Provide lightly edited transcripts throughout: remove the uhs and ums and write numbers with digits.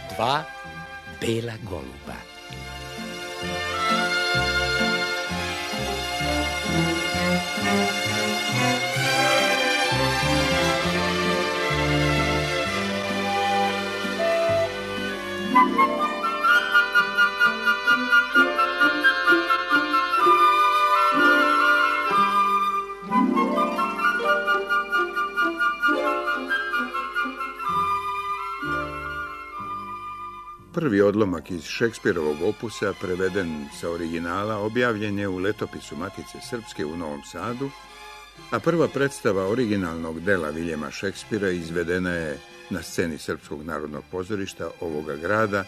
dva bela goluba. Prvi odlomak iz Šekspirovog opusa, preveden sa originala, objavljen je u Letopisu Matice Srpske u Novom Sadu, a prva predstava originalnog dela Viljema Šekspira izvedena je na sceni Srpskog narodnog pozorišta ovoga grada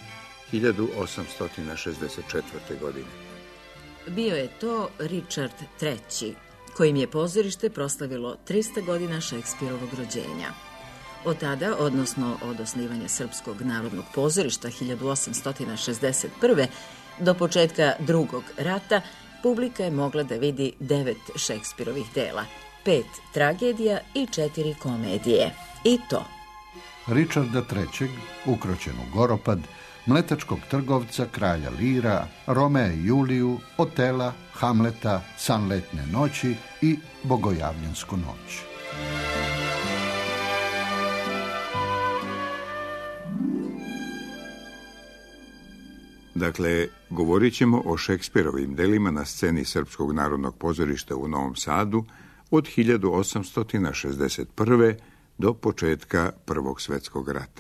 1864. godine. Bio je to Richard III, kojim je pozorište proslavilo 300 godina Šekspirovog rođenja. Od tada, odnosno od osnivanja Srpskog narodnog pozorišta 1861. do početka Drugog rata, publika je mogla da vidi 9 Šekspirovih dela, 5 tragedija i 4 komedije. I to: Richarda III, Ukroćenu Goropad, Mletačkog trgovca, Kralja Lira, Romea i Juliju, Otela, Hamleta, San letne noći i Bogojavljensku noć. Dakle, govorit ćemo o Šekspirovim delima na sceni Srpskog narodnog pozorišta u Novom Sadu od 1861. do početka Prvog svjetskog rata.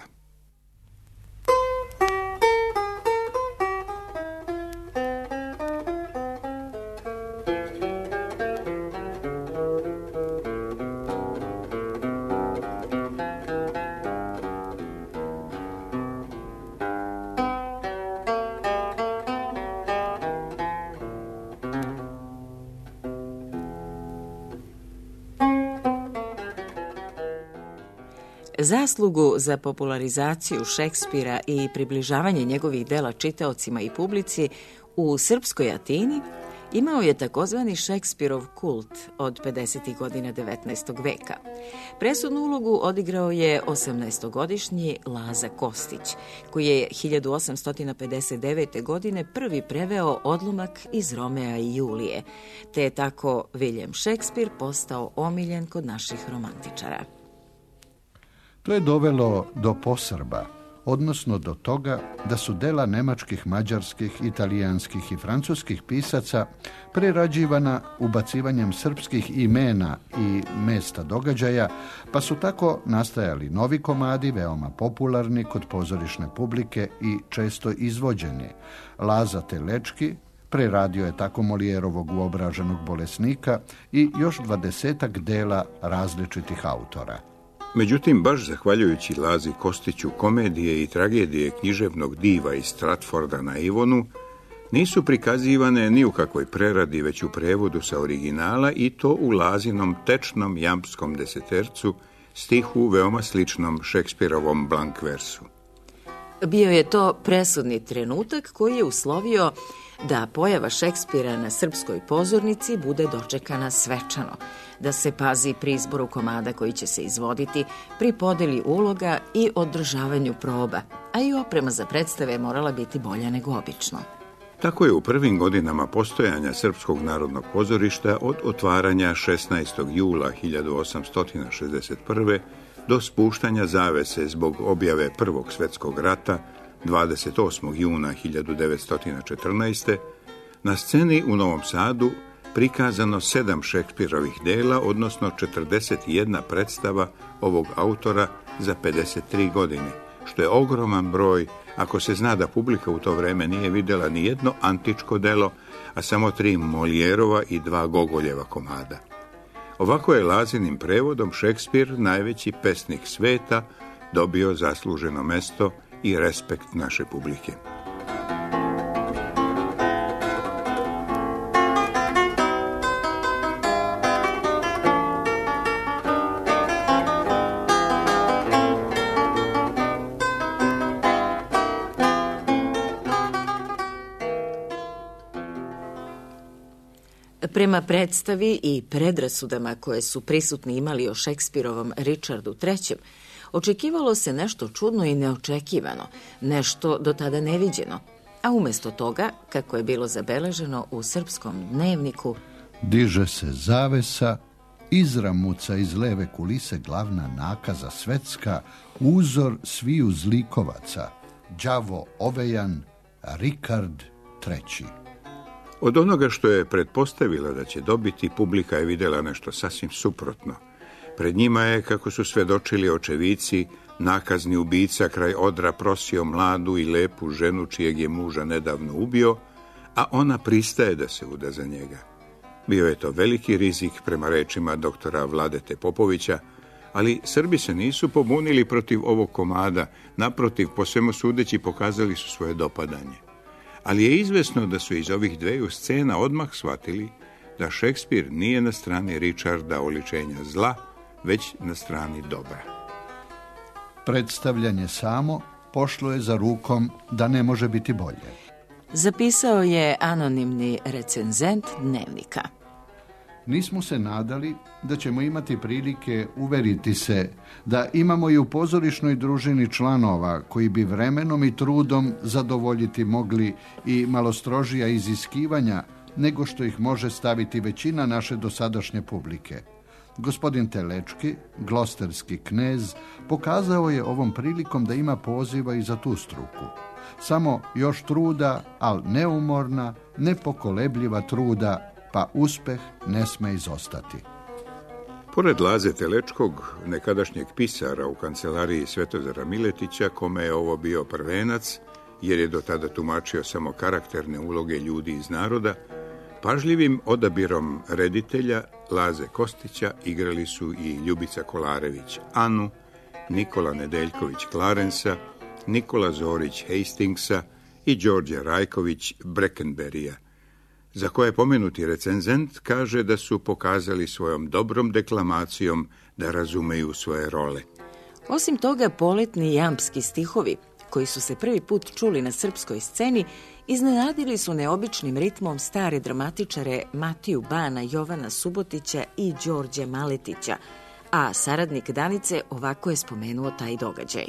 Zaslugu za popularizaciju Šekspira i približavanje njegovih dela čitaocima i publici u srpskoj Atini imao je takozvani Šekspirov kult od 50. godina 19. veka. Presudnu ulogu odigrao je 18-godišnji Laza Kostić, koji je 1859. godine prvi preveo odlomak iz Romea i Julije, te je tako Viljem Šekspir postao omiljen kod naših romantičara. To je dovelo do posrba, odnosno do toga da su dela nemačkih, mađarskih, italijanskih i francuskih pisaca prerađivana ubacivanjem srpskih imena i mesta događaja, pa su tako nastajali novi komadi, veoma popularni kod pozorišne publike i često izvođeni. Laza Telečki preradio je tako Molijerovog Uobraženog bolesnika i još 20-ak dela različitih autora. Međutim, baš zahvaljujući Lazi Kostiću, komedije i tragedije književnog diva iz Stratforda na Ivonu nisu prikazivane ni u kakvoj preradi, već u prevodu sa originala, i to u Lazinom tečnom jampskom desetercu, stihu veoma sličnom Šekspirovom Blankversu. Bio je to presudni trenutak koji je uslovio da pojava Šekspira na srpskoj pozornici bude dočekana svečano, da se pazi pri izboru komada koji će se izvoditi, pri podeli uloga i održavanju proba, a i oprema za predstave morala biti bolja nego obično. Tako je u prvim godinama postojanja Srpskog narodnog pozorišta od otvaranja 16. jula 1861. do spuštanja zavese zbog objave Prvog svjetskog rata 28. juna 1914. na sceni u Novom Sadu prikazano 7 Šekspirovih dela, odnosno 41 predstava ovog autora za 53 godine, što je ogroman broj ako se zna da publika u to vreme nije vidjela ni jedno antičko delo, a samo 3 Molijerova i 2 Gogoljeva komada. Ovako je Lazinim prevodom Šekspir, najveći pesnik sveta, dobio zasluženo mesto i respekt naše publike. Prema predstavi i predrasudama koje su prisutni imali o Šekspirovom Richardu III, Očekivalo se nešto čudno i neočekivano, nešto do tada neviđeno, a umjesto toga, kako je bilo zabeleženo u srpskom dnevniku, diže se zavesa, izramuca iz leve kulise glavna nakaza svetska, uzor sviju zlikovaca, đavo Ovejan, Rikard III. Od onoga što je pretpostavila da će dobiti, publika je vidjela nešto sasvim suprotno. Pred njima je, kako su svedočili očevici, nakazni ubica kraj odra prosio mladu i lepu ženu čijeg je muža nedavno ubio, a ona pristaje da se uda za njega. Bio je to veliki rizik prema rečima doktora Vladete Popovića, ali Srbi se nisu pobunili protiv ovog komada, naprotiv, po svemu sudeći pokazali su svoje dopadanje. Ali je izvesno da su iz ovih dveju scena odmah shvatili da Šekspir nije na strani Richarda oličenja zla, već na strani dobra. Predstavljanje samo pošlo je za rukom da ne može biti bolje. Zapisao je anonimni recenzent dnevnika. Nismo se nadali da ćemo imati prilike uveriti se da imamo i u pozorišnoj družini članova koji bi vremenom i trudom zadovoljiti mogli i malo strožija iziskivanja nego što ih može staviti većina naše dosadašnje publike. Gospodin Telečki, glosterski knez, pokazao je ovom prilikom da ima poziva i za tu struku. Samo još truda, ali neumorna, nepokolebljiva truda, pa uspeh ne sme izostati. Pored Laze Telečkog, nekadašnjeg pisara u kancelariji Svetozara Miletića, kome je ovo bio prvenac, jer je do tada tumačio samo karakterne uloge ljudi iz naroda, pažljivim odabirom reditelja Laze Kostića igrali su i Ljubica Kolarević Anu, Nikola Nedeljković Clarensa, Nikola Zorić Hastingsa i Đorđe Rajković Breckenberrya, za koje pomenuti recenzent kaže da su pokazali svojom dobrom deklamacijom da razumeju svoje role. Osim toga, poletni jampski stihovi, koji su se prvi put čuli na srpskoj sceni, iznenadili su neobičnim ritmom stare dramatičare Matiju Bana, Jovana Subotića i Đorđe Maletića, a saradnik Danice ovako je spomenuo taj događaj.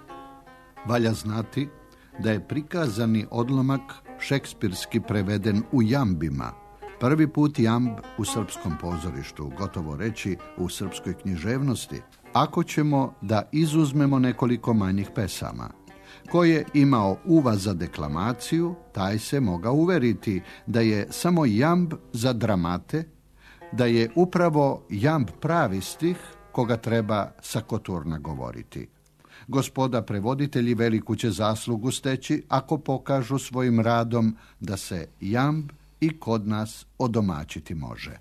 Valja znati da je prikazani odlomak šekspirski preveden u jambima. Prvi put jamb u srpskom pozorištu, gotovo reći u srpskoj književnosti, ako ćemo da izuzmemo nekoliko manjih pesama. Ko je imao uva za deklamaciju, taj se mogao uveriti da je samo jamb za dramate, da je upravo jamb pravi stih koga treba sakoturna govoriti. Gospoda prevoditelji veliku će zaslugu steći ako pokažu svojim radom da se jamb i kod nas odomaćiti može.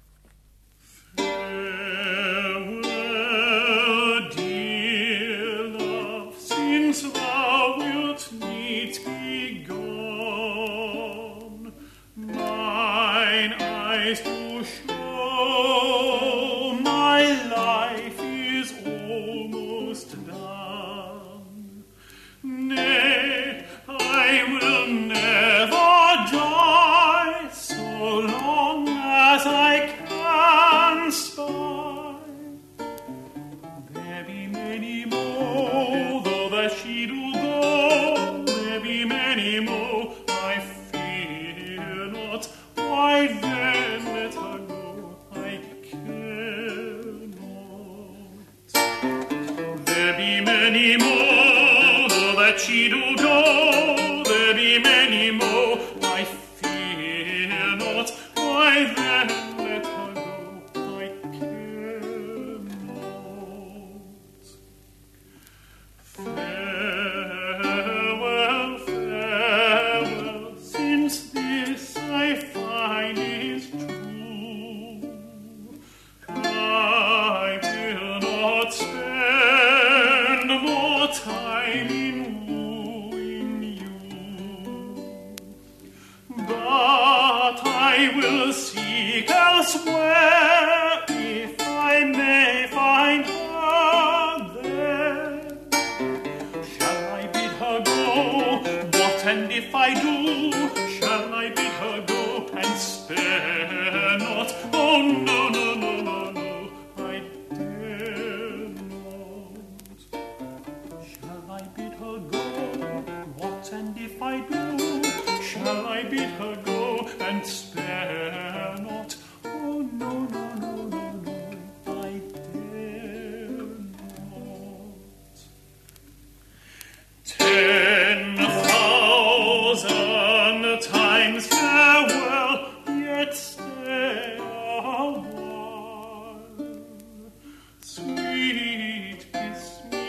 bid her go and spare not. Oh, no, no, no, no, no, I dare not. 10,000 times farewell, yet stay a while. Sweet, kiss me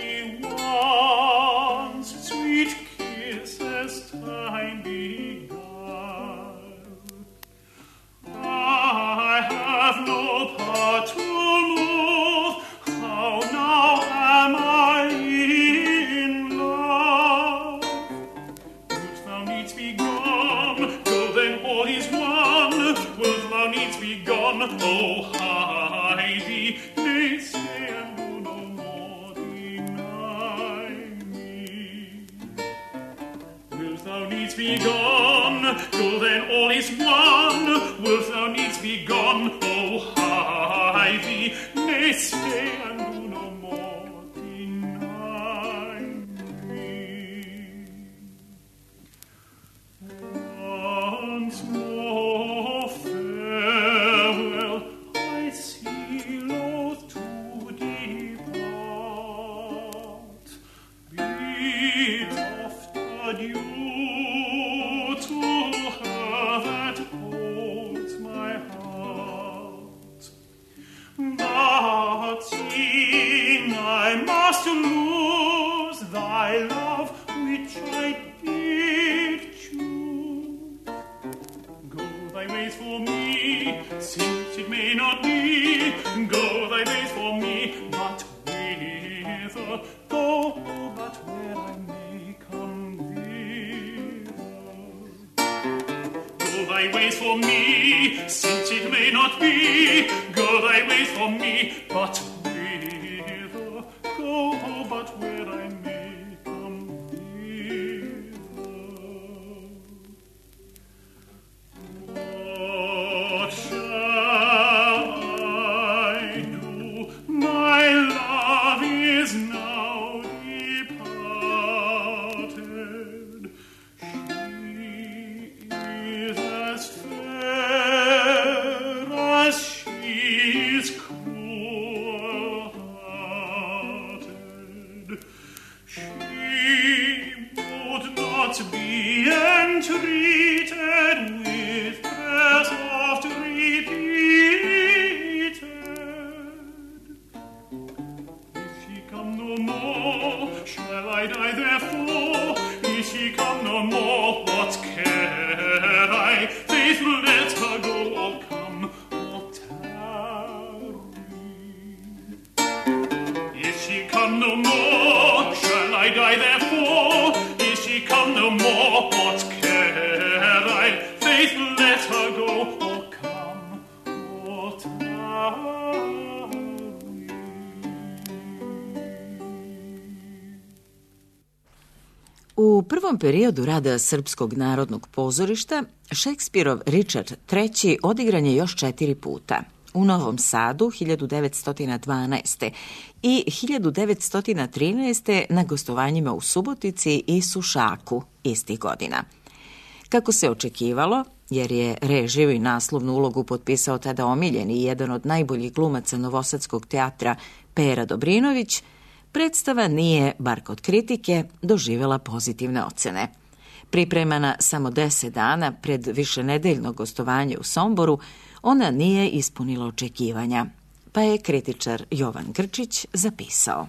once, sweet kisses time beguile. I have no part to move, how now am I in love? Wilt thou needs be gone, go then all is one. Wilt thou needs be gone, oh hide thee, nay stay and do no more deny me. Wilt thou needs be gone, go then all is one. Wilt thou needs be gone, oh hide thee, nay stay and do no more deny me. Once more farewell, I see loath to depart. Bid oft adieu to her that holds my heart. But seeing I must lose thy love which I did choose, go thy ways for me, since it may not be. Go thy ways for me, but whither? Go, but where I may come thither. Go thy ways for me, since it may not be. Go thy ways for me, but whither? Go, but where I may come thither. What shall I do? My love is now departed. She is as fair as she is cruel-hearted. She would not be entreated with prayers oft repeated. If she come no more, shall I die therefore? If she come no more, what care I? Faith, let her go, or come, or tarry. If she come no more, shall I die therefore? If she come no more, what care I? Faith, let her go, or come, or tarry. U prvom periodu rada Srpskog narodnog pozorišta Šekspirov Richard III odigran je još 4 puta. U Novom Sadu 1912. i 1913. na gostovanjima u Subotici i Sušaku istih godina. Kako se očekivalo, jer je režiju i naslovnu ulogu potpisao tada omiljeni i jedan od najboljih glumaca Novosadskog teatra Pera Dobrinović, predstava nije, bar kod kritike, doživjela pozitivne ocene. Pripremana samo 10 dana pred višenedeljno gostovanje u Somboru, ona nije ispunila očekivanja, pa je kritičar Jovan Grčić zapisao.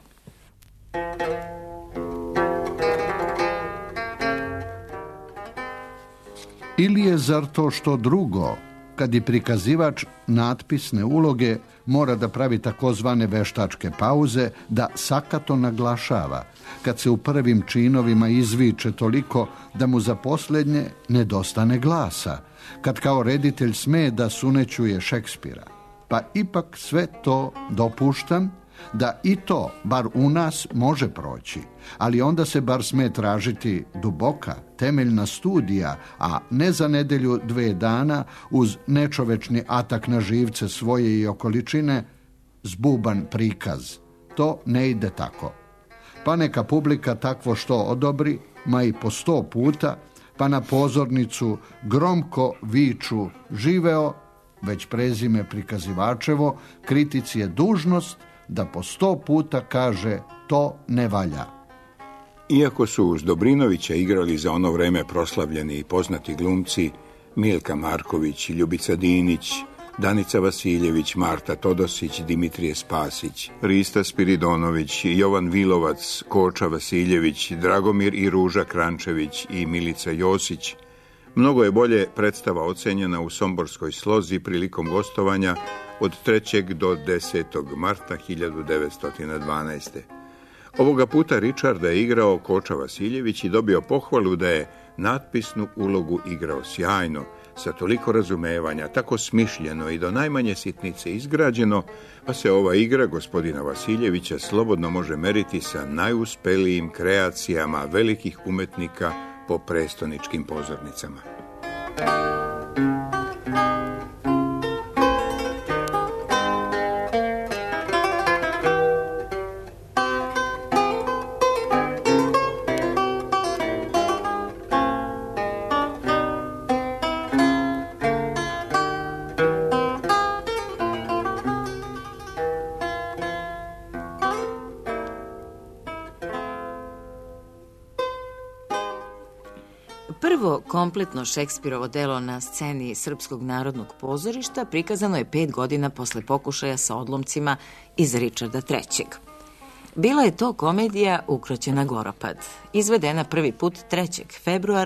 Ili je zar to što drugo, kad i prikazivač natpisne uloge mora da pravi takozvane veštačke pauze, da sakato naglašava, kad se u prvim činovima izviče toliko da mu za posljednje nedostane glasa, kad kao reditelj sme da sunećuje Šekspira. Pa ipak sve to dopuštam, da i to, bar u nas, može proći, ali onda se bar sme tražiti duboka, temeljna studija, a ne za nedelju 2 dana uz nečovečni atak na živce svoje i okoličine, zbuban prikaz. To ne ide tako. Pa neka publika takvo što odobri, ma i po 100 puta, pa na pozornicu gromko viču živeo, već prezime prikazivačevo, kritici je dužnost da po 100 puta kaže to ne valja. Iako su uz Dobrinovića igrali za ono vreme proslavljeni i poznati glumci Milka Marković, Ljubica Dinić, Danica Vasiljević, Marta Todosić, Dimitrije Spasić, Rista Spiridonović, Jovan Vilovac, Koča Vasiljević, Dragomir i Ruža Krančević i Milica Josić, mnogo je bolje predstava ocenjena u Somborskoj slozi prilikom gostovanja od 3. do 10. marta 1912. Ovoga puta Richarda je igrao Koča Vasiljević i dobio pohvalu da je natpisnu ulogu igrao sjajno, sa toliko razumevanja, tako smišljeno i do najmanje sitnice izgrađeno, pa se ova igra gospodina Vasiljevića slobodno može meriti sa najuspelijim kreacijama velikih umetnika po prestoničkim pozornicama. Prvo kompletno Šekspirovo delo na sceni Srpskog narodnog pozorišta prikazano je 5 godina posle pokušaja sa odlomcima iz Richarda III. Bila je to komedija Ukroćena Goropad, izvedena prvi put 3. februara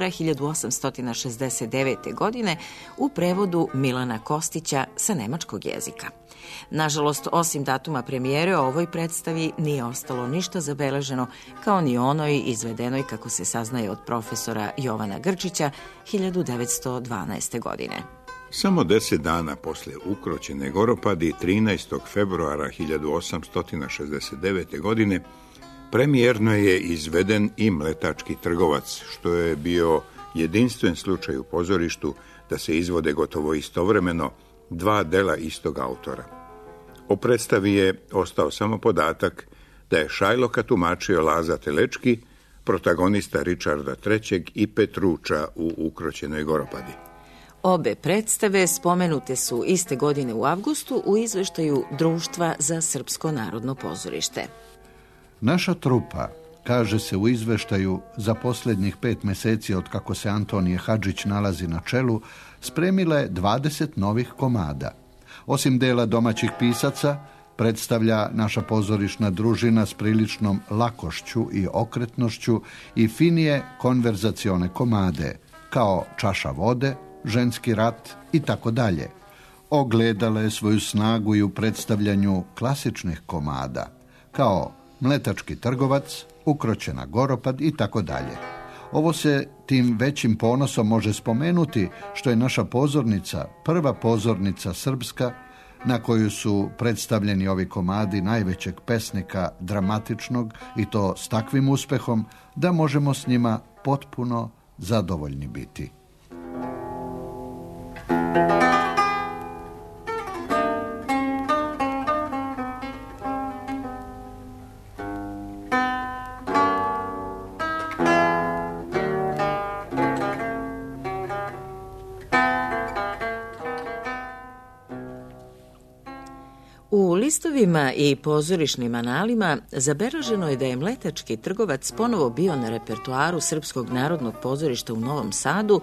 1869. godine u prevodu Milana Kostića sa nemačkog jezika. Nažalost, osim datuma premijere, o ovoj predstavi nije ostalo ništa zabeleženo, kao ni onoj izvedenoj, kako se saznaje od profesora Jovana Grčića, 1912. godine. Samo 10 dana posle Ukroćene Goropadi, 13. februara 1869. godine, premijerno je izveden i Mletački trgovac, što je bio jedinstven slučaj u pozorištu da se izvode gotovo istovremeno 2 dela istog autora. O predstavi je ostao samo podatak da je Šajloka tumačio Laza Telečki, protagonista Richarda III. I Petruča u Ukroćenoj Goropadi. Obe predstave spomenute su iste godine u avgustu u izveštaju Društva za Srpsko narodno pozorište. Naša trupa, kaže se u izveštaju, za posljednjih 5 meseci od kako se Antonije Hadžić nalazi na čelu, spremila je 20 novih komada. Osim dela domaćih pisaca, predstavlja naša pozorišna družina s priličnom lakošću i okretnošću i finije konverzacione komade, kao Čaša vode, Ženski rat i tako dalje. Ogledala je svoju snagu i u predstavljanju klasičnih komada, kao Mletački trgovac, Ukroćena Goropad i tako dalje. Ovo se tim većim ponosom može spomenuti što je naša pozornica prva pozornica srpska na koju su predstavljeni ovi komadi najvećeg pesnika dramatičnog i to s takvim uspehom da možemo s njima potpuno zadovoljni biti. U listovima i pozorišnim analima zabeleženo je da je Mletački trgovac ponovo bio na repertoaru Srpskog narodnog pozorišta u Novom Sadu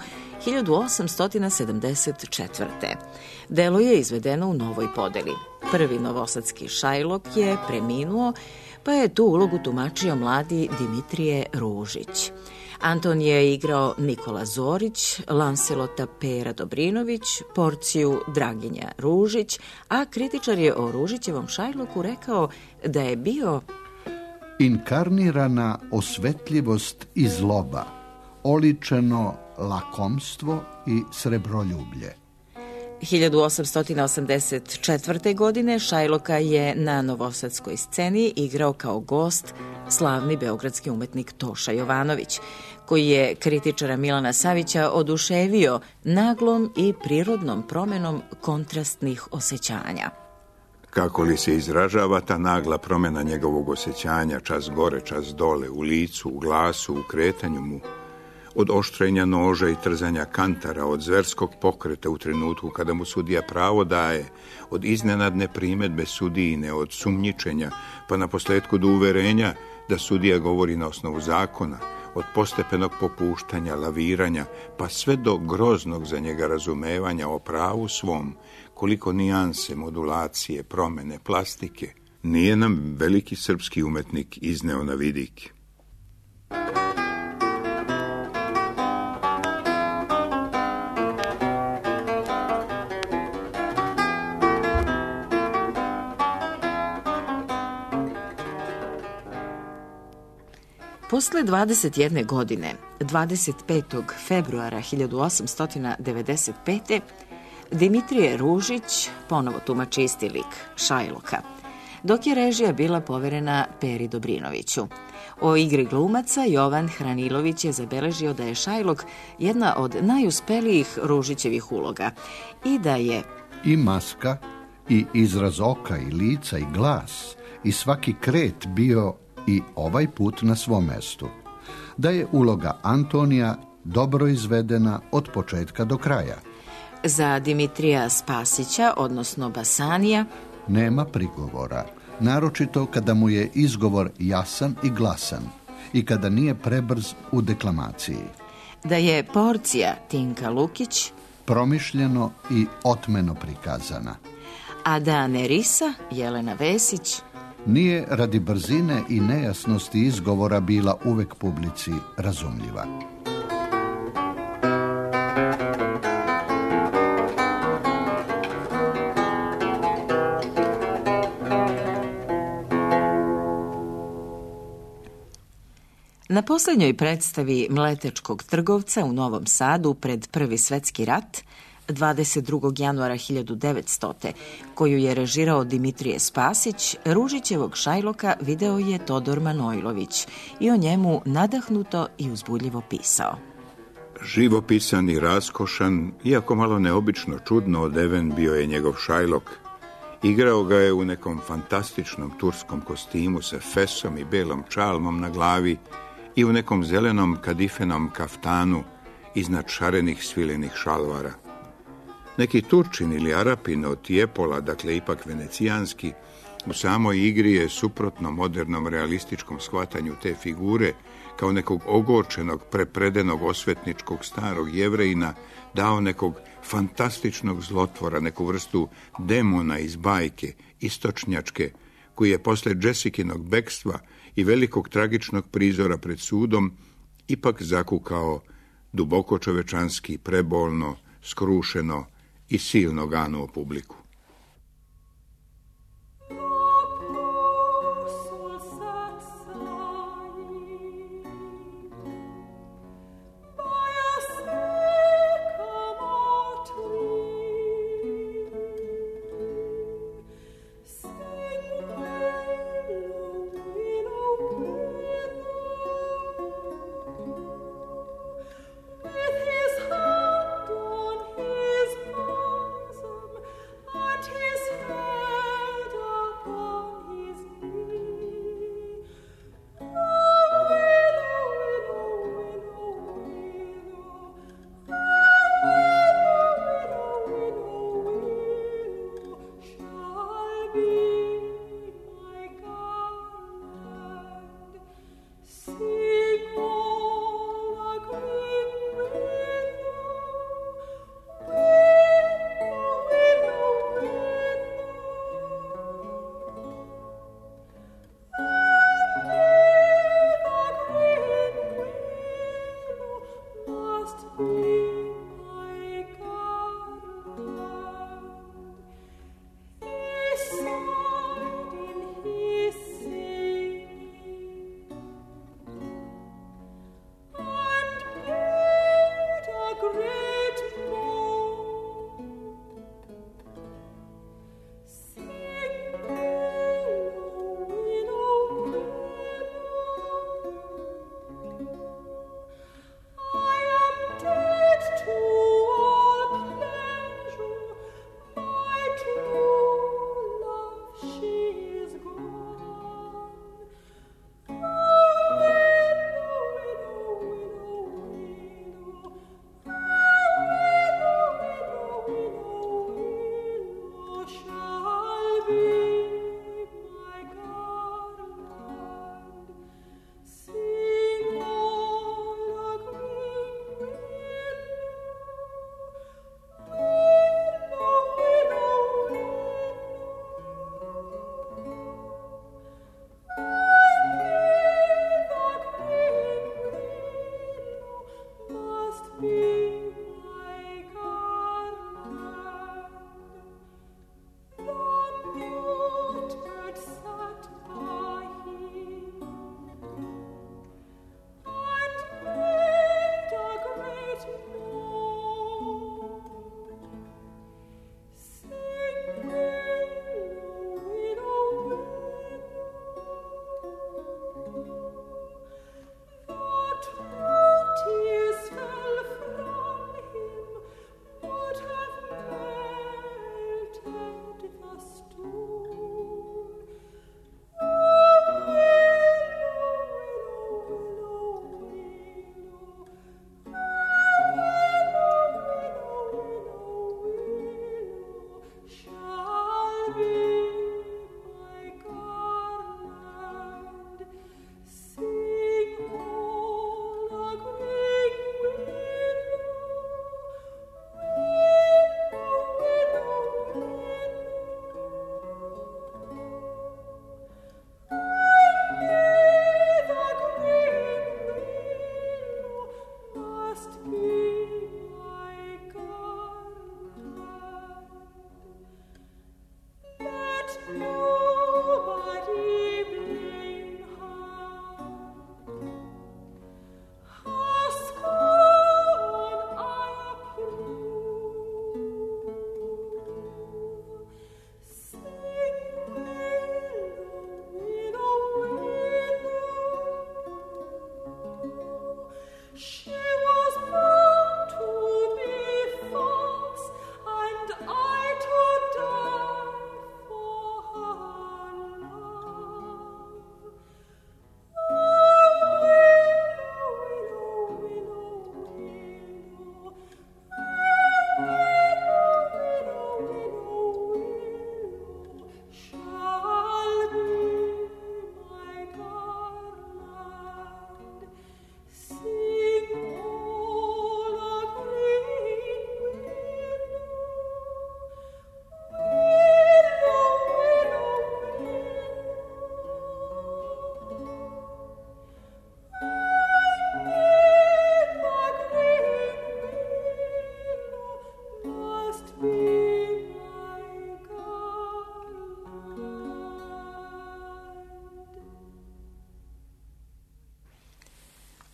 1874. Delo je izvedeno u novoj podeli. Prvi novosadski Šajlok je preminuo, pa je tu ulogu tumačio mladi Dimitrije Ružić. Anton je igrao Nikola Zorić, Lanselota Pera Dobrinović, Porciju Draginja Ružić, a kritičar je o Ružićevom Šajloku rekao da je bio inkarnirana osvetljivost i zloba, oličeno lakomstvo i srebroljublje. 1884. godine Šajloka je na novosadskoj sceni igrao kao gost slavni beogradski umetnik Toša Jovanović, koji je kritičara Milana Savića oduševio naglom i prirodnom promenom kontrastnih osjećanja. Kako li se izražava ta nagla promjena njegovog osjećanja, čas gore, čas dole, u licu, u glasu, u kretanju mu? od oštrenja noža i trzanja kantara, od zverskog pokreta u trenutku kada mu sudija pravo daje, od iznenadne primedbe sudijine, od sumnjičenja, pa na posljedku do uverenja da sudija govori na osnovu zakona, od postepenog popuštanja, laviranja, pa sve do groznog za njega razumevanja o pravu svom, koliko nijanse, modulacije, promene, plastike, nije nam veliki srpski umetnik izneo na vidik. Posle 21 godine, 25. februara 1895. Dimitrije Ružić ponovo tumači isti lik, Šajloka, dok je režija bila poverena Peri Dobrinoviću. O igri glumaca Jovan Hranilović je zabeležio da je Šajlok jedna od najuspelijih Ružićevih uloga i da je i maska, i izraz oka, i lica, i glas, i svaki kret bio i ovaj put na svom mestu. Da je uloga Antonija dobro izvedena od početka do kraja. Za Dimitrija Spasića, odnosno Basanija, nema prigovora, naročito kada mu je izgovor jasan i glasan i kada nije prebrz u deklamaciji. Da je Porcija Tinka Lukić promišljeno i otmeno prikazana. A da Nerisa Jelena Vesić nije radi brzine i nejasnosti izgovora bila uvek publici razumljiva. Na posljednjoj predstavi Mletečkog trgovca u Novom Sadu pred Prvi svetski rat, 22. januara 1900. koju je režirao Dimitrije Spasić, Ružićevog Šajloka video je Todor Manojlović i o njemu nadahnuto i uzbudljivo pisao. Živopisan i raskošan, iako malo neobično čudno odeven bio je njegov Šajlok. Igrao ga je u nekom fantastičnom turskom kostimu sa fesom i belom čalmom na glavi i u nekom zelenom kadifenom kaftanu iznad šarenih svilenih šalvara. Neki Turčin ili Arapin od Tijepola, dakle ipak venecijanski, u samoj igri je suprotno modernom realističkom shvatanju te figure, kao nekog ogorčenog, prepredenog osvetničkog starog Jevrejina, dao nekog fantastičnog zlotvora, neku vrstu demona iz bajke, istočnjačke, koji je posle Jessikinog bekstva i velikog tragičnog prizora pred sudom ipak zakukao duboko čovečanski, prebolno, skrušeno i silno ganuo publiku. I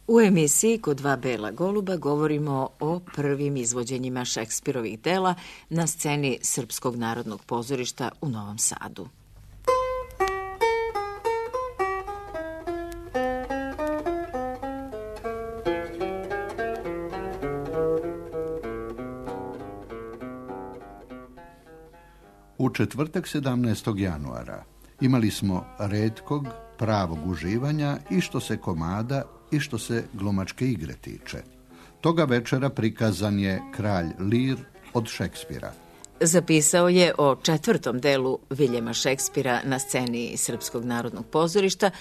U emisiji Kod dva bela goluba govorimo o prvim izvođenjima Šekspirovih dela na sceni Srpskog narodnog pozorišta u Novom Sadu. U četvrtak 17. januara imali smo retkog, pravog uživanja i što se komada i što se glumačke igre tiče. Toga večera prikazan je Kralj Lir od Šekspira. Zapisao je o četvrtom delu Viljema Šekspira na sceni Srpskog narodnog pozorišta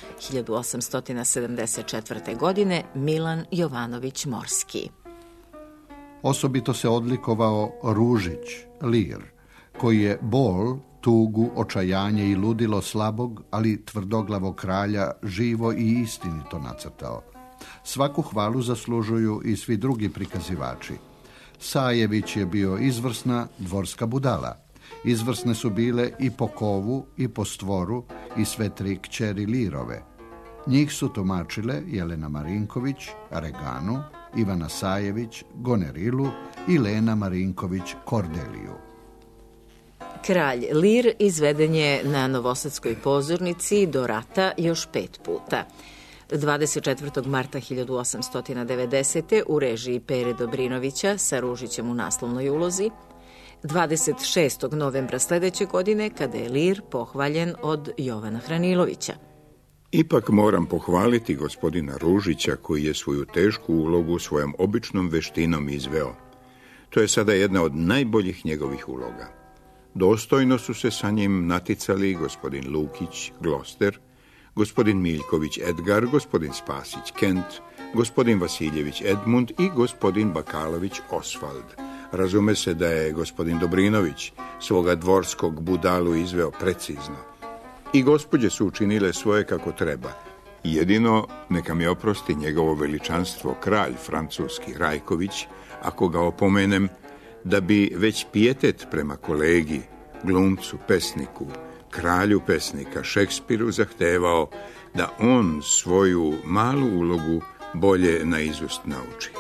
1874. godine Milan Jovanović Morski. Osobito se odlikovao Ružić, Lir, koji je bol, tugu, očajanje i ludilo slabog, ali tvrdoglavog kralja živo i istinito nacrtao. Svaku hvalu zaslužuju i svi drugi prikazivači. Sajević je bio izvrsna dvorska budala. Izvrsne su bile i po kovu i po stvoru i sve tri kćeri Lirove. Njih su tumačile Jelena Marinković, Reganu, Ivana Sajević, Gonerilu i Lena Marinković, Kordeliju. Kralj Lir izveden je na Novosadskoj pozornici do rata još 5 puta. 24. marta 1890. u režiji Pere Dobrinovića sa Ružićem u naslovnoj ulozi, 26. novembra sledeće godine kada je Lir pohvaljen od Jovana Hranilovića. Ipak moram pohvaliti gospodina Ružića koji je svoju tešku ulogu svojom običnom veštinom izveo. To je sada jedna od najboljih njegovih uloga. Dostojno su se sa njim naticali gospodin Lukić, Gloster, gospodin Miljković, Edgar, gospodin Spasić, Kent, gospodin Vasiljević, Edmund i gospodin Bakalović, Osvald. Razume se da je gospodin Dobrinović svoga dvorskog budalu izveo precizno. I gospođe su učinile svoje kako treba. Jedino, neka mi oprosti njegovo veličanstvo kralj francuski Rajković, ako ga opomenem, da bi već pijetet prema kolegi, glumcu, pesniku, kralju pesnika Šekspiru zahtevao da on svoju malu ulogu bolje naizust nauči.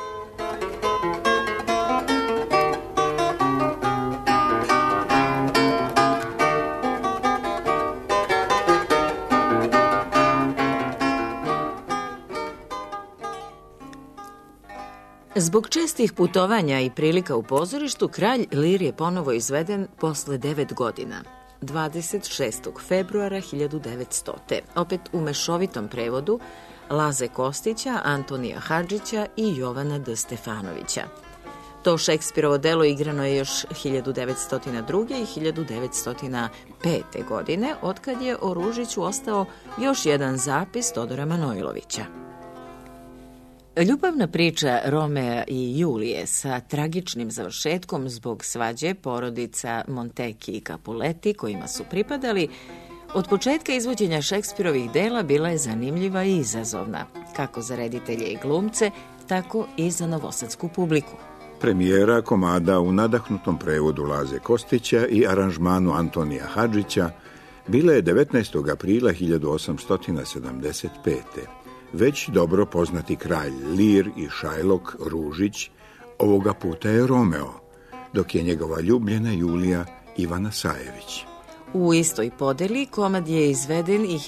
Zbog čestih putovanja i prilika u pozorištu, Kralj Lir je ponovo izveden posle 9 godina, 26. februara 1900. Opet u mešovitom prevodu Laze Kostića, Antonija Hadžića i Jovana D. Stefanovića. To Šekspirovo delo igrano je još 1902. i 1905. godine, otkad je o Ružiću ostao još jedan zapis Todora Manojlovića. Ljubavna priča Romea i Julije sa tragičnim završetkom zbog svađe porodica Monteki i Capuletti kojima su pripadali, od početka izvođenja Šekspirovih dela bila je zanimljiva i izazovna, kako za reditelje i glumce, tako i za novosadsku publiku. Premijera komada u nadahnutom prevodu Laze Kostića i aranžmanu Antonija Hadžića bila je 19. aprila 1875. Već dobro poznati kralj Lir i Šajlok Ružić ovoga puta je Romeo, dok je njegova ljubljena Julija Ivana Sajević. U istoj podeli komad je izveden i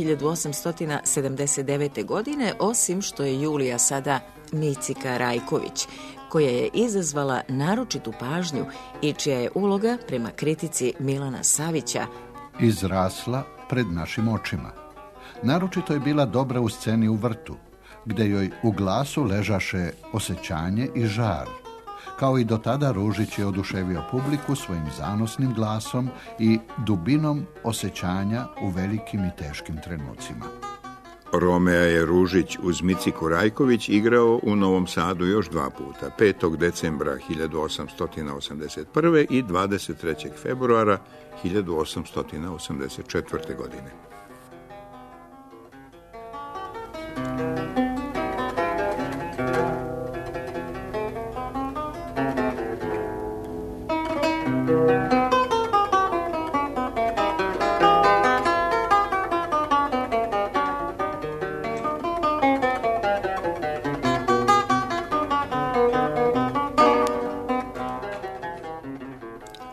1879. godine, osim što je Julija sada Micika Rajković, koja je izazvala naročitu pažnju i čija je uloga, prema kritici Milana Savića, izrasla pred našim očima. Naročito je bila dobra u sceni u vrtu, gde joj u glasu ležaše osjećanje i žar. Kao i do tada, Ružić je oduševio publiku svojim zanosnim glasom i dubinom osjećanja u velikim i teškim trenucima. Romea je Ružić uz Miciku Rajković igrao u Novom Sadu još 2 puta, 5. decembra 1881. i 23. februara 1884. godine.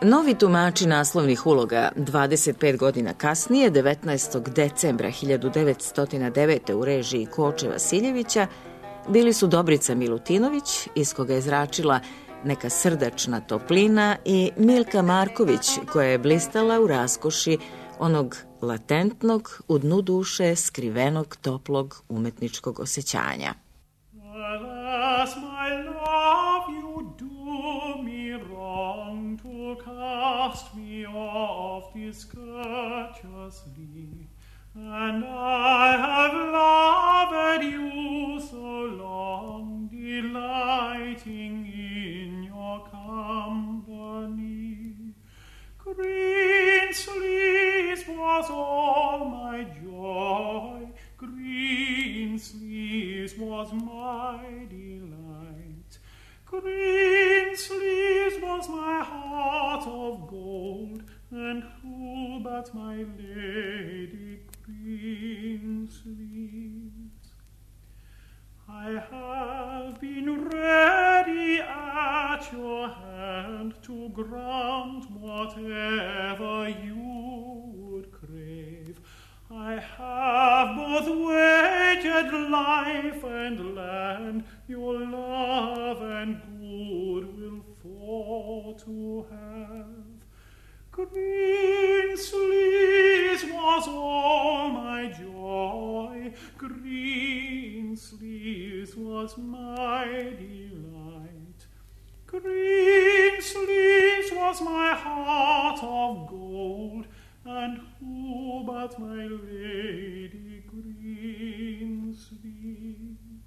Novi tumači naslovnih uloga 25 godina kasnije, 19. decembra 1909. u režiji Koče Vasiljevića, bili su Dobrica Milutinović, iz koga je zračila neka srdačna toplina, i Milka Marković, koja je blistala u raskoši onog latentnog, u dnu duše skrivenog, toplog umetničkog osjećanja. Alas, my love, you do me wrong to cast me off discourteously, and I have loved you so long, delighting in your company. Green sleeves was all my joy, green sleeves was my delight. Green sleeves was my heart of gold, and who but my lady Green Sleeves? I have been ready at your hand to grant whatever you would crave. I have both wagered life and land, your love and good will for to have. Green sleeves was all my joy, green sleeves was my delight. Green sleeves was my heart of gold, and who but my lady Green Sleeves?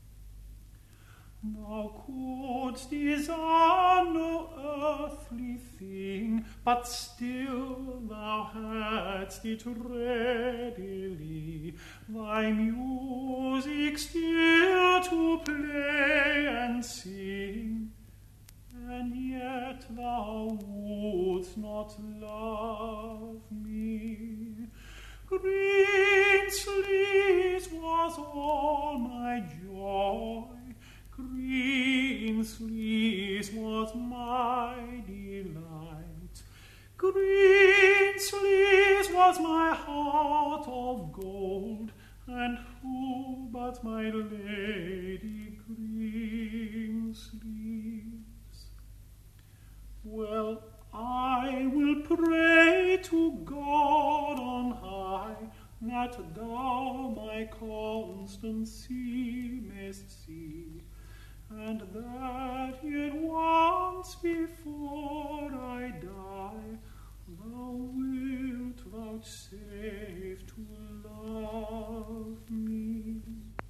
Thou couldst desire no earthly thing, but still thou hadst it readily, thy music still to play and sing, and yet thou wouldst not love me. Green sleeves was all my joy, green sleeves was my delight. Green sleeves was my heart of gold, and who but my lady Green Sleeves? Well, I will pray to God on high, that thou my constancy mayst see, and that yet once before I die, thou wilt vouchsafe to love me.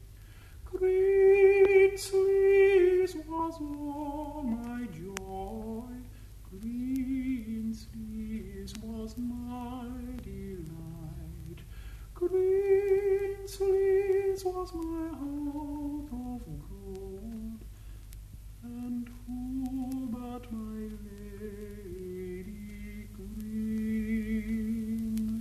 Green sleeves was all my joy, green sleeves was my delight. Green sleeves was my heart of gold, and who but my lady Green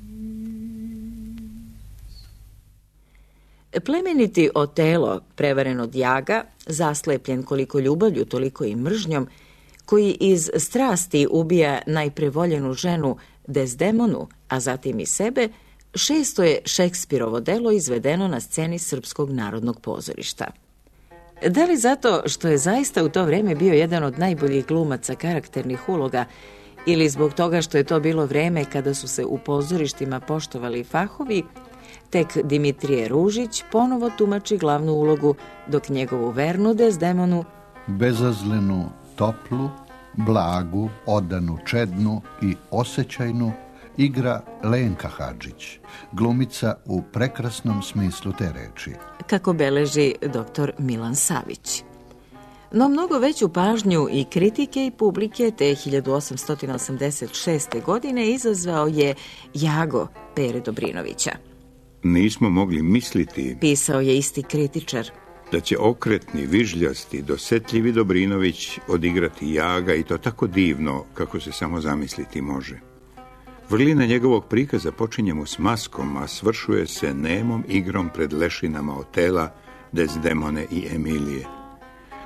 Sleeves? Plemeniti Otelo, prevaren od jaga, zaslepljen koliko ljubavlju, toliko i mržnjom, koji iz strasti ubija najprevoljenu ženu Desdemonu, a zatim i sebe, šesto je Šekspirovo delo izvedeno na sceni Srpskog narodnog pozorišta. Da li zato što je zaista u to vreme bio jedan od najboljih glumaca karakternih uloga, ili zbog toga što je to bilo vreme kada su se u pozorištima poštovali fahovi, tek Dimitrije Ružić ponovo tumači glavnu ulogu, dok njegovu vernu Desdemonu, bezazlenu, toplu, blagu, odanu, čednu i osjećajnu, igra Lenka Hadžić, glumica u prekrasnom smislu te reči, kako beleži dr. Milan Savić. No mnogo veću pažnju i kritike i publike te 1886. godine izazvao je Jago Pere Dobrinovića. Nismo mogli misliti, Pisao je isti kritičar, da će okretni, vižljasti, dosetljivi Dobrinović odigrati Jaga, i to tako divno kako se samo zamisliti može. Vrlina njegovog prikaza počinje mu s maskom, a svršuje se nemom igrom pred lešinama Otela, Desdemone i Emilije.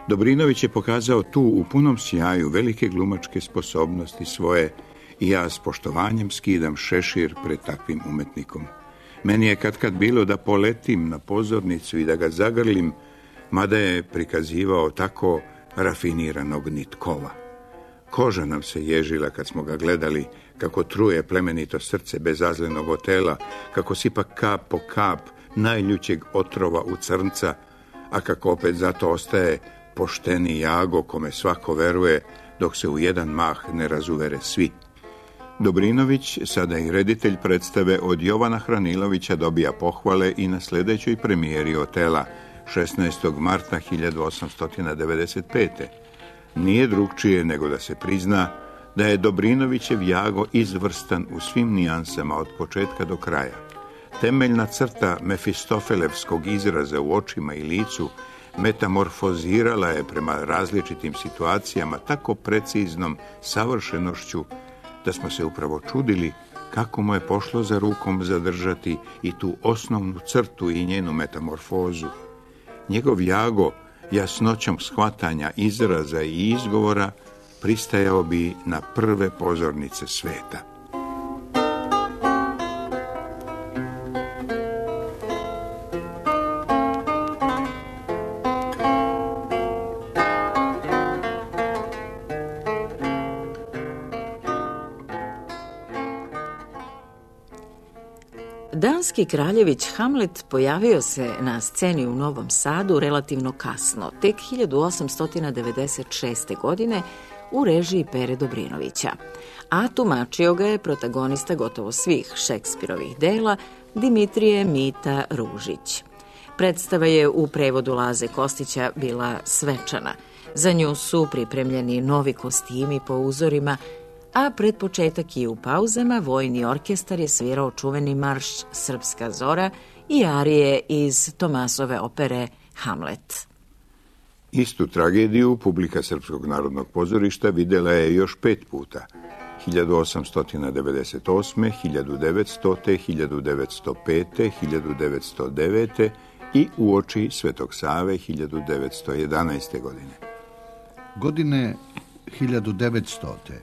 Dobrinović je pokazao tu u punom sjaju velike glumačke sposobnosti svoje i ja s poštovanjem skidam šešir pred takvim umetnikom. Meni je kad bilo da poletim na pozornicu i da ga zagrlim, mada je prikazivao tako rafiniranog nitkova. Koža nam se ježila kad smo ga gledali, kako truje plemenito srce bezazlenog otela, kako sipa kap po kap najljućeg otrova u crnca, a kako opet zato ostaje pošteni jago kome svako veruje, dok se u jedan mah ne razuvere svi. Dobrinović, sada i reditelj predstave od Jovana Hranilovića, dobija pohvale i na sljedećoj premijeri Otela 16. marta 1895. Nije drugčije nego da se prizna da je Dobrinovićev jago izvrstan u svim nijansama od početka do kraja. Temeljna crta mefistofelevskog izraza u očima i licu metamorfozirala je prema različitim situacijama tako preciznom savršenošću da smo se upravo čudili kako mu je pošlo za rukom zadržati i tu osnovnu crtu i njenu metamorfozu. Njegov jago jasnoćom shvatanja izraza i izgovora pristajao bi na prve pozornice sveta. Danski kraljević Hamlet pojavio se na sceni u Novom Sadu relativno kasno, tek 1896. godine u režiji Pere Dobrinovića, a tumačio ga je protagonista gotovo svih Šekspirovih dela, Dimitrije Mita Ružić. Predstava je u prevodu Laze Kostića bila svečana. Za nju su pripremljeni novi kostimi po uzorima, a pred početak i u pauzama vojni orkestar je svirao čuveni marš Srpska zora i arije iz Tomasove opere Hamlet. Istu tragediju publika Srpskog narodnog pozorišta vidjela je još 5 puta. 1898., 1900., 1905., 1909. i uoči Svetog Save 1911. godine. Godine 1900.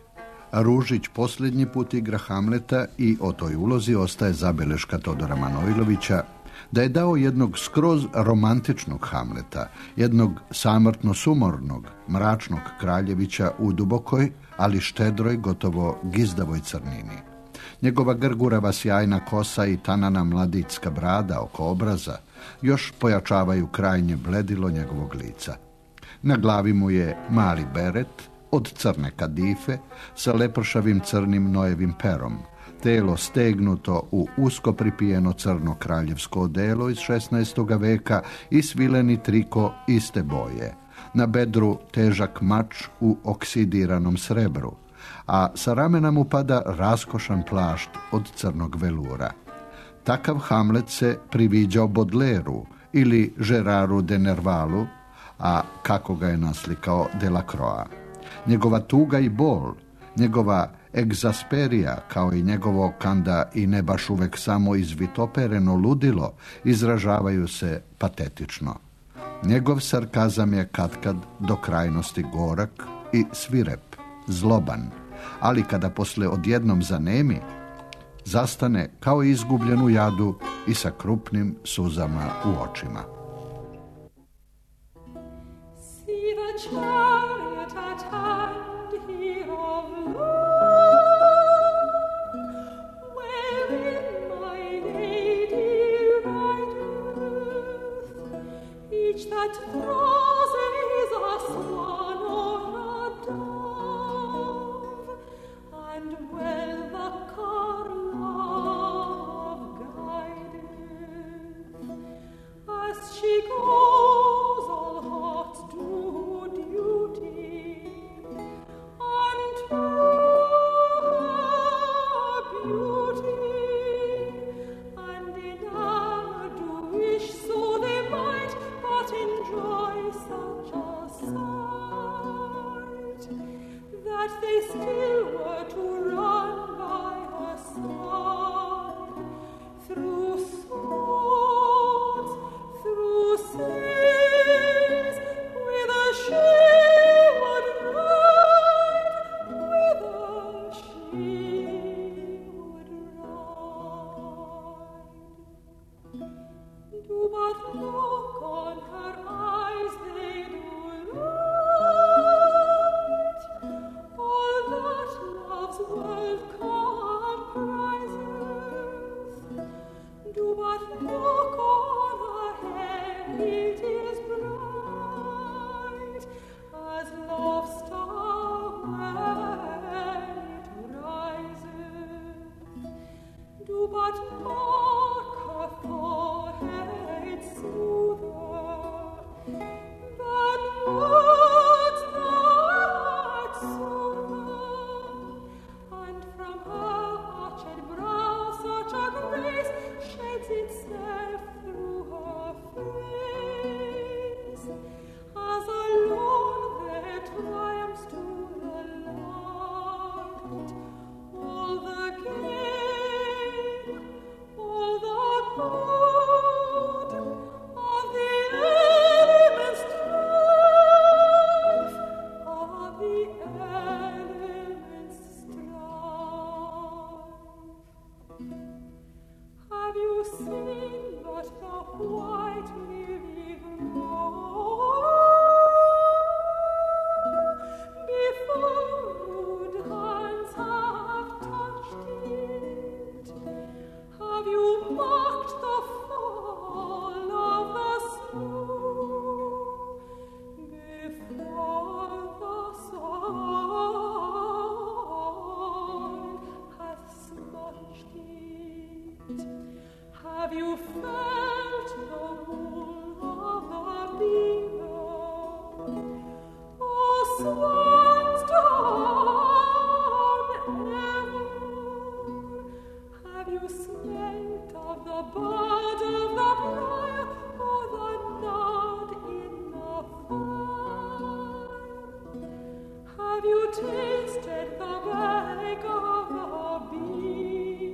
Ružić posljednji put igra Hamleta i o toj ulozi ostaje zabeleška Todora Manojlovića da je dao jednog skroz romantičnog Hamleta, jednog samrtno sumornog, mračnog kraljevića u dubokoj, ali štedroj, gotovo gizdavoj crnini. Njegova grgurava sjajna kosa i tanana mladicka brada oko obraza još pojačavaju krajnje bledilo njegovog lica. Na glavi mu je mali beret od crne kadife sa lepršavim crnim nojevim perom, telo stegnuto u usko pripijeno crno kraljevsko odelo iz 16. veka i svileni triko iste boje. Na bedru težak mač u oksidiranom srebru, a sa ramena mu pada raskošan plašt od crnog velura. Takav Hamlet se priviđao Baudelaireu ili Geraru de Nervalu, a kako ga je naslikao Delacroix. Njegova tuga i bol, njegova egzasperija, kao i njegovo, kanda i ne baš uvek samo izvitopereno ludilo, izražavaju se patetično. Njegov sarkazam je katkad do krajnosti gorak i svirep, zloban, ali kada posle odjednom zanemi, zastane kao izgubljen u jadu i sa krupnim suzama u očima. Such a sight. is bright as love's star when it rises. Do but mark her forehead smoother than words that soothe, and from her arched brow such a grace sheds itself through her face, as alone there triumphs to the light all the gain, all the good of the elements' strife, of the elements' strife. Have you seen but the white lily grow before rude hands have touched it? Have you marked the fall of the snow before the sun hath smudged it? Have you felt the wool of the beaver? Oh, swans down ever? Have you smelt of the bud of the briar or the nod in the fire? Have you tasted the bag of the bee?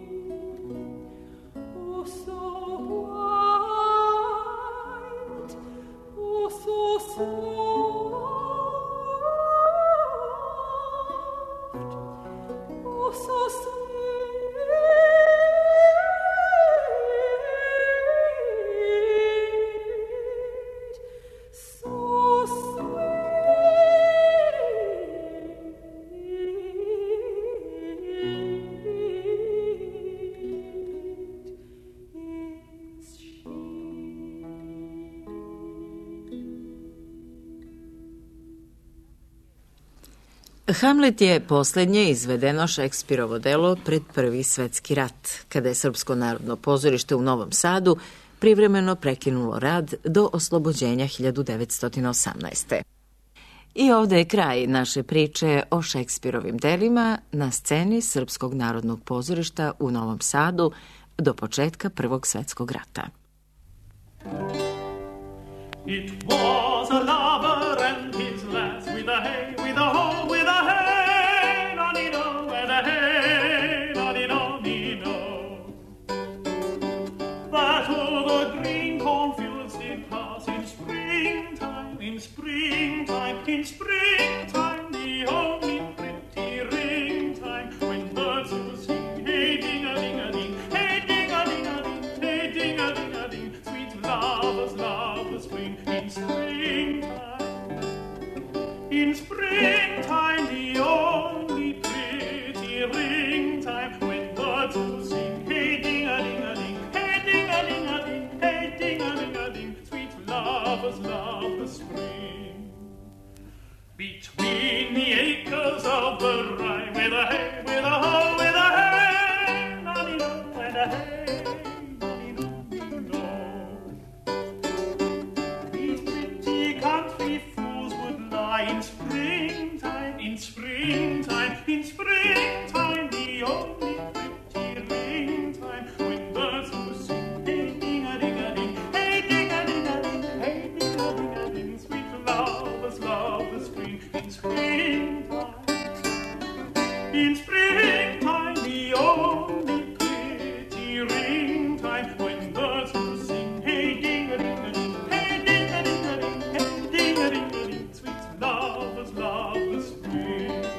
Oh, so white, oh, so soft, oh, so sweet, so sweet is she. Hamlet je posljednje izvedeno Šekspirovo delo pred Prvi svetski rat, kada je Srpsko narodno pozorište u Novom Sadu privremeno prekinulo rad do oslobođenja 1918. I ovdje je kraj naše priče o Šekspirovim delima na sceni Srpskog narodnog pozorišta u Novom Sadu do početka Prvog svetskog rata. It was a lover and his lass with a hey, with a ho, with a hey, nonny-no, and a hey, nonny-no-nny-no. That all the green cornfields did pass in springtime, in springtime, in springtime, the only pretty ring-time when birds will sing, hey, ding-a-ding-a-ding, hey, ding-a-ding-a-ding, hey, ding-a-ding-a-ding, sweet lovers love the spring. In springtime, the only pretty ring time when birds will sing, hey ding-a-ding-a-ding, hey ding-a-ding-a-ding, hey ding-a-ding-a-ding, sweet lovers love the spring. Between the acres of the rye, with a hey, with a ho, with a hey, nonny-no, and a hey, nonny-no-nny-no. These pretty country fools would lie in springtime, in springtime, in springtime, the only pretty ring time when birds will sing, hey ding-a-ding-a-ding, hey ding-a-ding-a-ding, hey ding-a-ding-a-ding, sweet lovers love the spring. In springtime, in springtime, the only pretty ring time when birds will sing, hey ding-a-ding-a-ding, hey ding-a-ding-a-ding, hey ding-a-ding-a-ding, sweet lovers love the spring.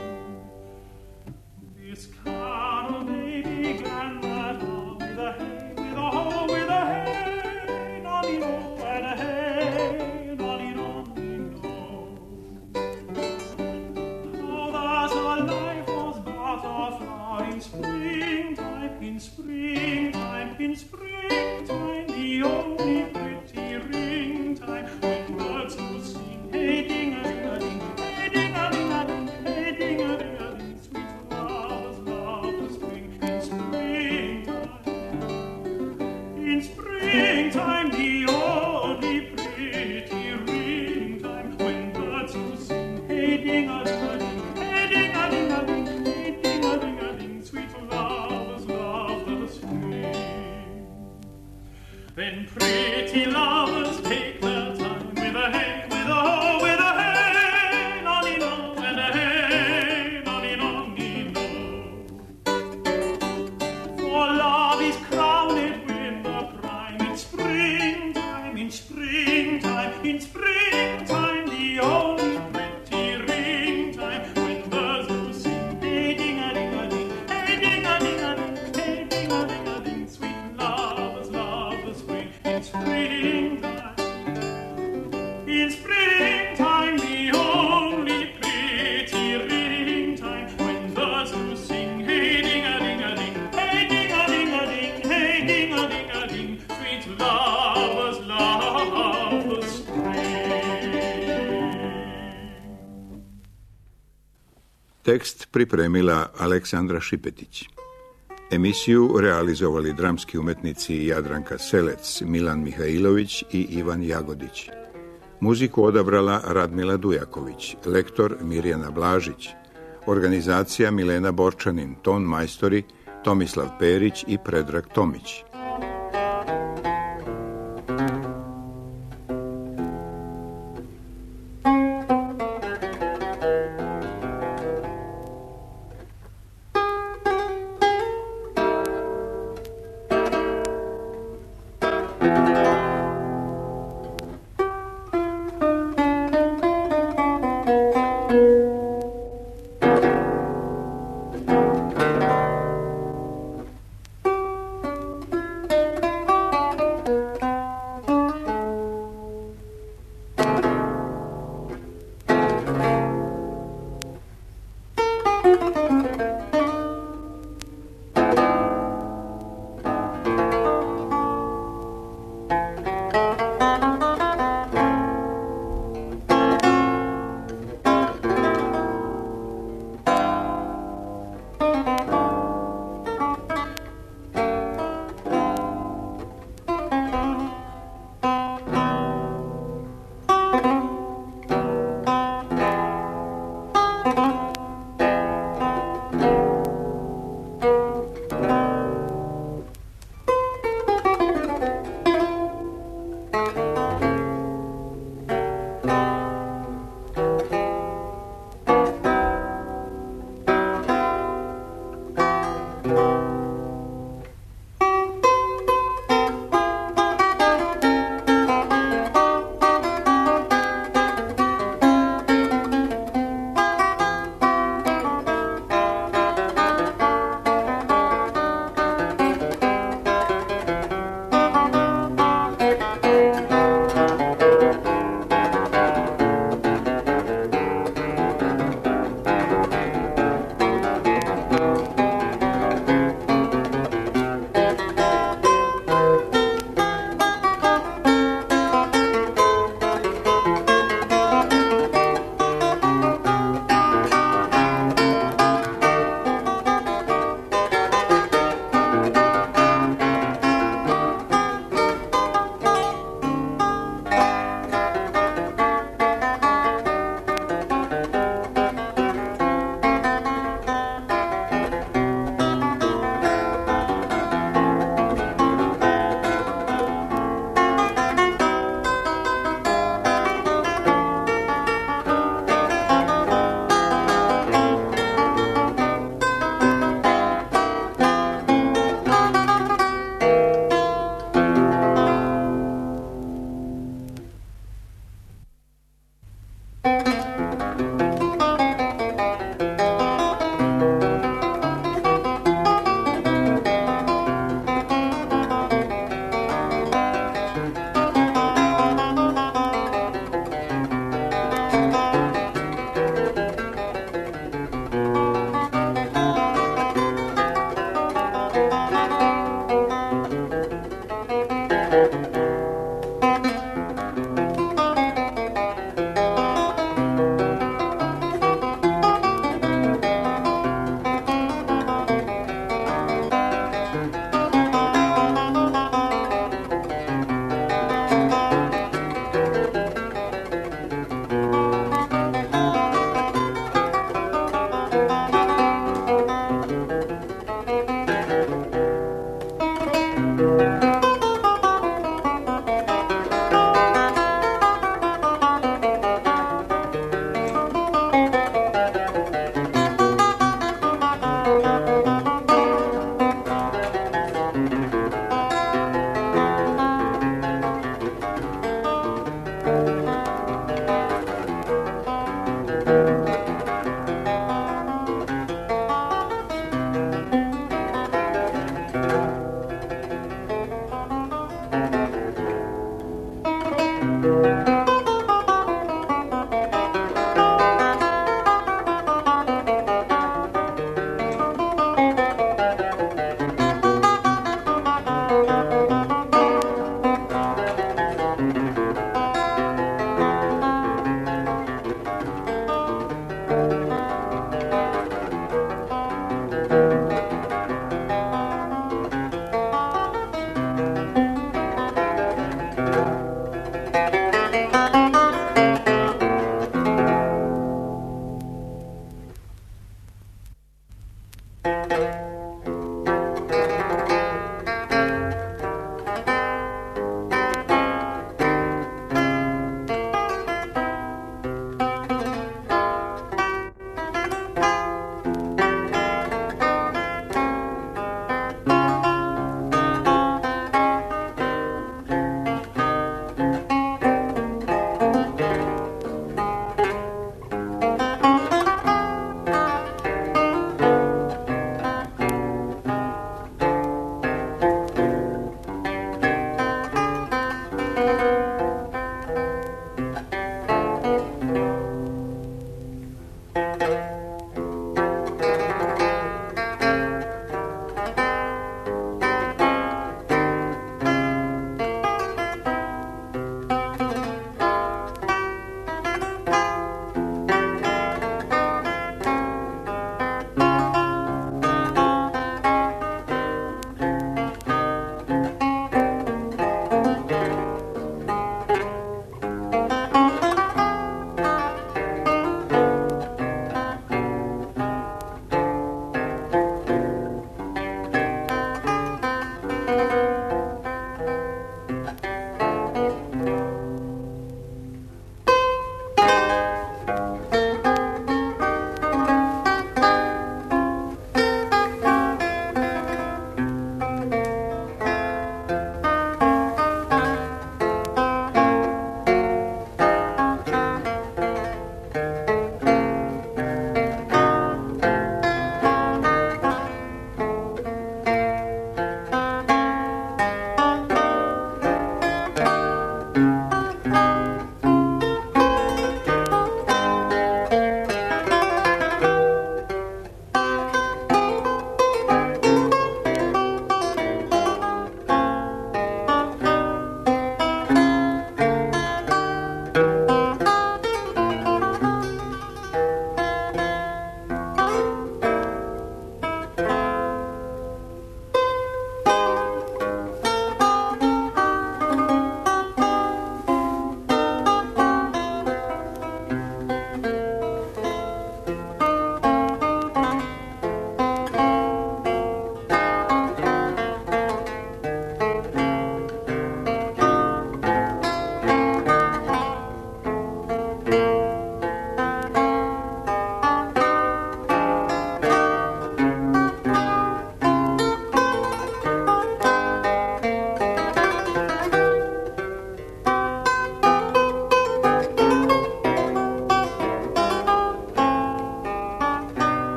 In springtime, the only pretty ring time, when birds do sing, hey ding-a-ding-a-ding, hey ding-a-ding-a-ding, hey ding-a-ding-a-ding, sweet lovers, lovers spring. In springtime, the only pretty ring time, when birds do sing, hey ding-a-ding-a-ding, hey ding-a-ding-a-ding, hey ding-a-ding-a-ding, sweet lovers, lovers spring. Tekst pripremila Aleksandra Šipetić. Emisiju realizovali dramski umetnici Jadranka Selec, Milan Mihajlović i Ivan Jagodić. Muziku odabrala Radmila Dujaković, lektor Mirjana Blažić, organizacija Milena Borčanin, ton majstori Tomislav Perić i Predrag Tomić.